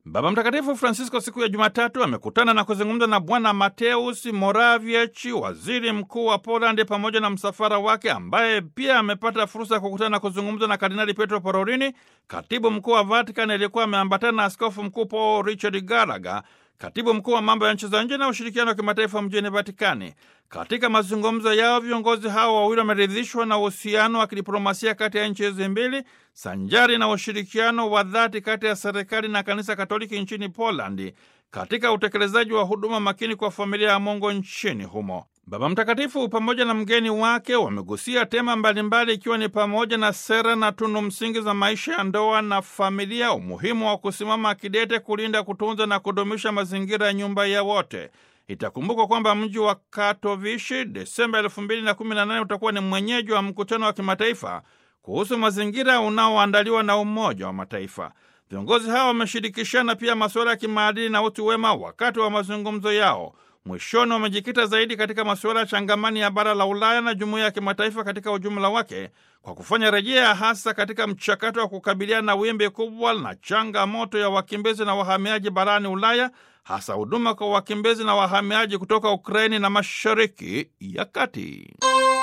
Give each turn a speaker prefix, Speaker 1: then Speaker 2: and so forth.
Speaker 1: Baba Mtakatifu Francisco siku ya Jumatatu amekutana na kuzungumza na Bwana Mateusz Morawiecki, waziri mkuu wa Polandi, pamoja na msafara wake, ambaye pia amepata fursa ya kukutana na kuzungumza na Kardinali Pietro Parolin, katibu mkuu wa Vatican, aliyekuwa ameambatana na askofu mkuu Paul Richard Gallagher, katibu mkuu wa mambo ya nchi za nje na ushirikiano wa kimataifa mjini Vatikani. Katika mazungumzo yao, viongozi hao wawili wameridhishwa na uhusiano wa kidiplomasia kati ya nchi hizi mbili, sanjari na ushirikiano wa dhati kati ya serikali na kanisa Katoliki nchini Polandi katika utekelezaji wa huduma makini kwa familia ya Mungu nchini humo. Baba Mtakatifu pamoja na mgeni wake wamegusia tema mbalimbali, ikiwa ni pamoja na sera na tunu msingi za maisha ya ndoa na familia, umuhimu wa kusimama kidete kulinda, kutunza na kudumisha mazingira ya nyumba ya wote. Itakumbukwa kwamba mji wa Katowice Desemba 2018 utakuwa ni mwenyeji wa mkutano wa kimataifa kuhusu mazingira unaoandaliwa na Umoja wa Mataifa. Viongozi hao wameshirikishana pia masuala ya kimaadili na utu wema wakati wa mazungumzo yao. Mwishoni wamejikita zaidi katika masuala ya changamani ya bara la Ulaya na jumuiya ya kimataifa katika ujumla wake, kwa kufanya rejea hasa katika mchakato wa kukabiliana na wimbi kubwa na changamoto ya wakimbizi na wahamiaji barani Ulaya, hasa huduma kwa wakimbizi na wahamiaji kutoka Ukraini na Mashariki ya Kati.